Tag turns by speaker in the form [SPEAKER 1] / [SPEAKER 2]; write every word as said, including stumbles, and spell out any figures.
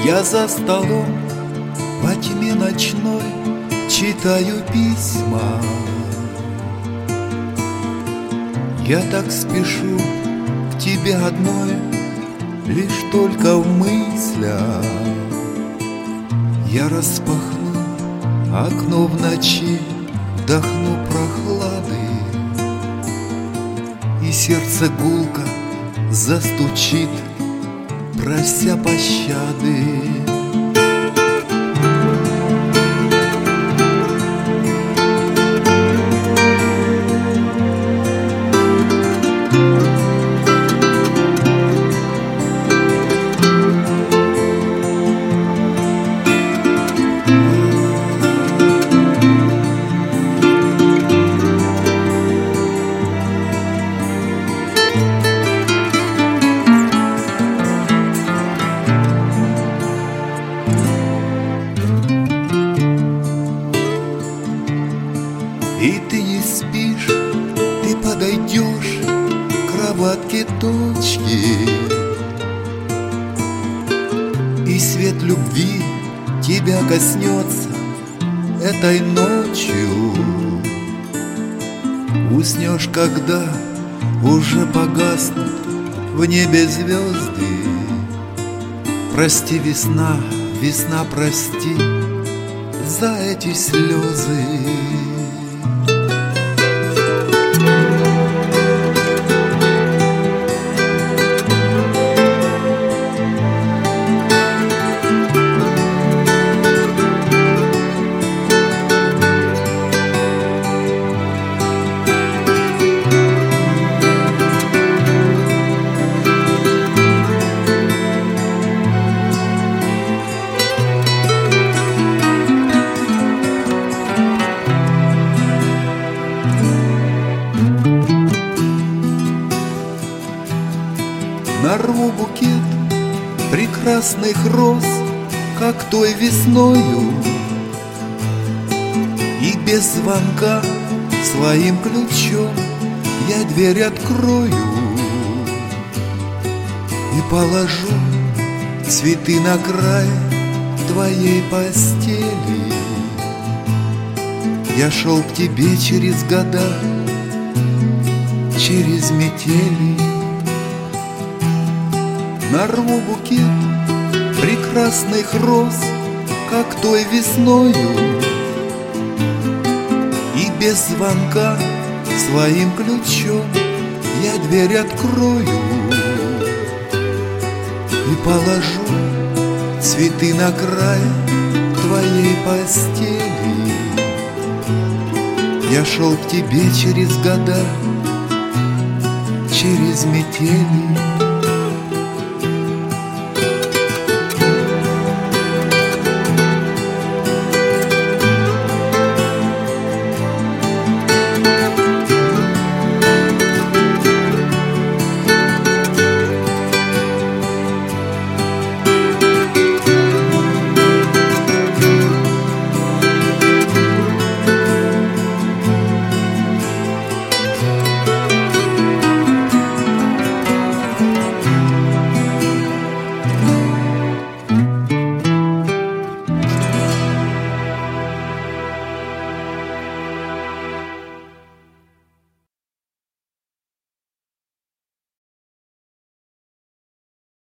[SPEAKER 1] Я за столом во тьме ночной читаю письма. Я так спешу к тебе одной, лишь только в мыслях. Я распахну окно в ночи, вдохну прохлады, и сердце гулко застучит, прося пощады. И ты не спишь, ты подойдешь к кроватке точки, и свет любви тебя коснется этой ночью. Уснешь, когда уже погаснут в небе звезды. Прости, весна, весна, прости за эти слезы. Нарву букет прекрасных роз, как той весною, и без звонка своим ключом я дверь открою и положу цветы на край твоей постели. Я шел к тебе через года, через метели. Нарву букет прекрасных роз, как той весною, и без звонка своим ключом я дверь открою и положу цветы на край твоей постели. Я шел к тебе через года, через метели.